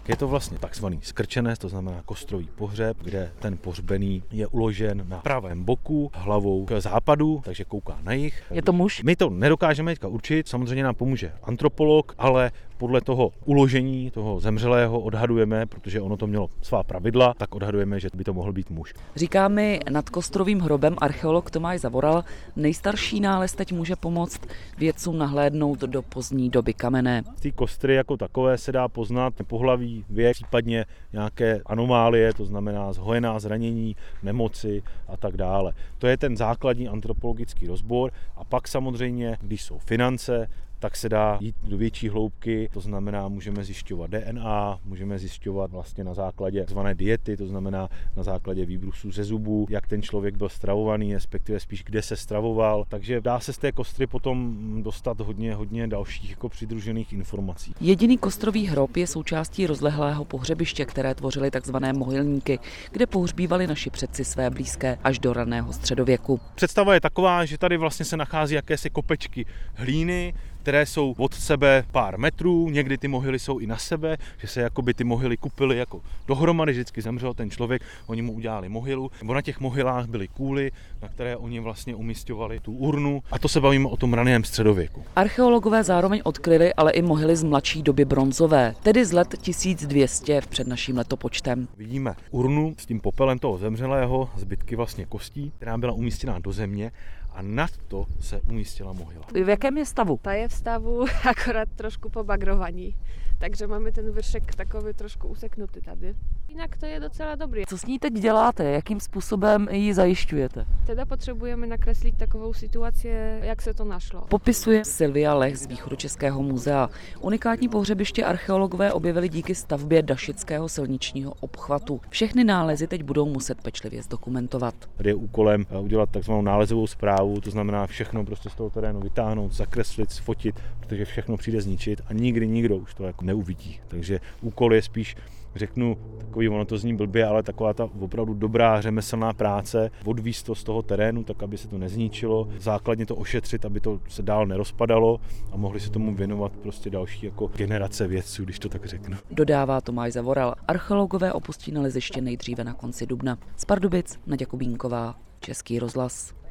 Je to vlastně takzvaný skrčenec, to znamená kostrový pohřeb, kde ten pohřbený je uložen na pravém boku, hlavou k západu, takže kouká na jih. Je to muž? My to nedokážeme teďka určit, samozřejmě nám pomůže antropolog, ale podle toho uložení toho zemřelého odhadujeme, protože ono to mělo svá pravidla, tak odhadujeme, že by to mohl být muž. Říká mi nad kostrovým hrobem archeolog Tomáš Zavoral, nejstarší nález teď může pomoct vědcům nahlédnout do pozdní doby kamenné. Z té kostry jako takové se dá poznat pohlaví, věk, případně nějaké anomálie, to znamená zhojená zranění, nemoci a tak dále. To je ten základní antropologický rozbor a pak samozřejmě, když jsou finance, tak se dá jít do větší hloubky, to znamená, můžeme zjišťovat DNA, můžeme zjišťovat vlastně na základě zvané diety, to znamená na základě výbrusů ze zubů, jak ten člověk byl stravovaný, respektive spíš kde se stravoval, takže dá se z té kostry potom dostat hodně dalších jako přidružených informací. Jediný kostrový hrob je součástí rozlehlého pohřebiště, které tvořily takzvané mohylníky, kde pohřbívali naši předci své blízké až do raného středověku. Představa je taková, že tady vlastně se nachází jakési kopečky hlíny, které jsou od sebe pár metrů, někdy ty mohyly jsou i na sebe, že se jakoby ty mohyly kupily jako dohromady, vždycky zemřel ten člověk, oni mu udělali mohylu, nebo na těch mohylách byly kůly, na které oni vlastně umisťovali tu urnu a to se bavíme o tom raném středověku. Archeologové zároveň odkryli ale i mohyly z mladší doby bronzové, tedy z let 1200 před naším letopočtem. Vidíme urnu s tím popelem toho zemřelého, zbytky vlastně kostí, která byla umístěná do země a nad to se umístila mohyla. V jakém je stavu? Ta je v stavu akorát trošku po bagrovaní, takže máme ten vršek takový trošku useknutý tady. Jinak to je docela dobrý. Co s ní teď děláte? Jakým způsobem ji zajišťujete? Teda potřebujeme nakreslit takovou situaci, jak se to našlo. Popisuje Silvia Lech z Východočeského muzea. Unikátní pohřebiště archeologové objevili díky stavbě Dašického silničního obchvatu. Všechny nálezy teď budou muset pečlivě zdokumentovat. Tady je úkolem udělat takzvanou nálezovou zprávu, to znamená všechno prostě z toho terénu vytáhnout, zakreslit, sfotit, protože všechno přijde zničit a nikdy nikdo už to jako neuvidí. Takže úkol je spíš, řeknu, takový, ono to zní blbě, ale taková ta opravdu dobrá řemeslná práce, odvízt to z toho terénu, tak aby se to nezničilo, základně to ošetřit, aby to se dál nerozpadalo a mohli se tomu věnovat prostě další jako generace vědců, když to tak řeknu. Dodává Tomáš Zavoral. Archeologové opustí naleziště nejdříve na konci dubna. Z Pardubic Naďa Kubínková, Český rozhlas.